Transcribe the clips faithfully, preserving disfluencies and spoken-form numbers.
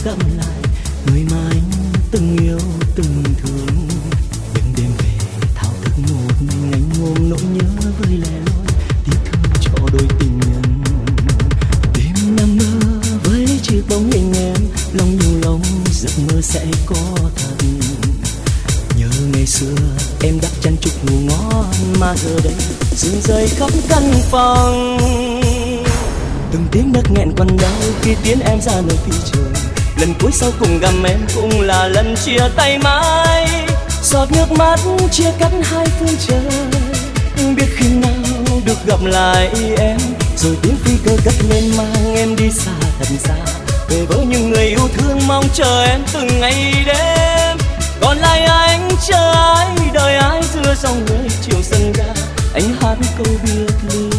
gặp lại người mà anh từng yêu từng thương. Nhưng đêm về thao thức một mình anh ôm nỗi nhớ với lẻ loi tiếc thương cho đôi tình nhân. Đêm nằm mơ với chiếc bóng hình em, lòng nhiều lòng giấc mơ sẽ có thật. Nhớ ngày xưa em đắp chăn chúc ngủ ngon mà giờ đây rơi rơi khắp căn phòng. Từng tiếng nấc nghẹn quằn đau khi tiến em ra nơi phi trường. Lần cuối sau cùng gặp em cũng là lần chia tay mãi. Giọt nước mắt chia cắt hai phương trời. Biết khi nào được gặp lại em, rồi tiếng phi cơ cất lên mang em đi xa thật xa, về với những người yêu thương mong chờ em từng ngày đêm. Còn lại anh chờ ai, đợi ai giữa dòng người chiều sân ga, anh hát câu biệt ly.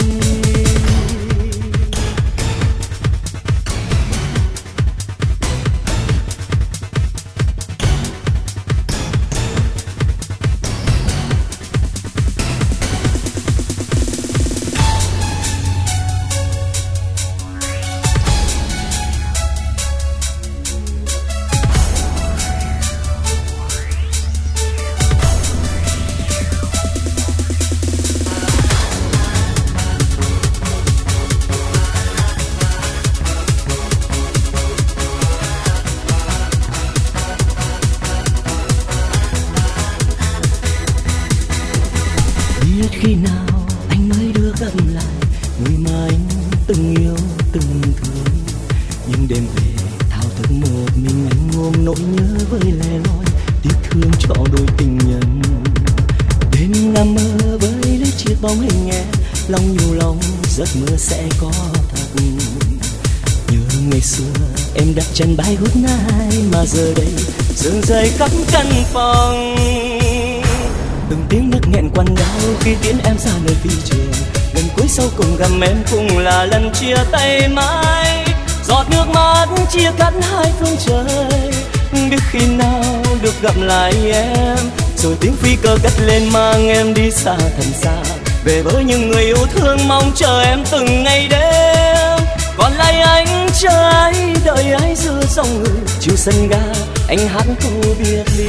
Khi nào anh mới được gặp lại người mà anh từng yêu từng thương. Nhưng đêm về thao thức một mình anh ôm nỗi nhớ với lẻ loi tiếc thương cho đôi tình nhân. Đêm nằm mơ với lấy chiếc bóng hình em, lòng nhiều lòng giấc mơ sẽ có thật. Nhớ ngày xưa em đặt chân bay hút nai mà giờ đây rơi rơi khắp căn phòng. Từng tiếng nấc nghẹn quằn đau khi tiến em ra nơi phi trường. Lần cuối sau cùng gặp em cũng là lần chia tay mãi. Giọt nước mắt chia cắt hai phương trời. Biết khi nào được gặp lại em, rồi tiếng phi cơ cất lên mang em đi xa thật xa, về với những người yêu thương mong chờ em từng ngày đêm. Còn lại anh chờ ai, đợi ai giữa dòng người chiều sân ga, anh hát câu biệt ly.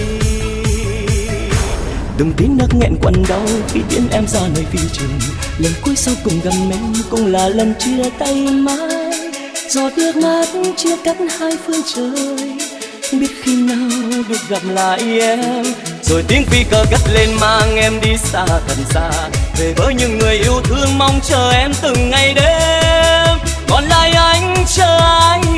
Từng tiếng nấc nghẹn quặn đau khi tiễn em ra nơi phi trường. Lần cuối sau cùng gặp em cũng là lần chia tay mãi. Giọt nước mắt chia cắt hai phương trời. Biết khi nào được gặp lại em, rồi tiếng phi cơ cất lên mang em đi xa thật xa, về với những người yêu thương mong chờ em từng ngày đêm. Còn lại anh chờ ai,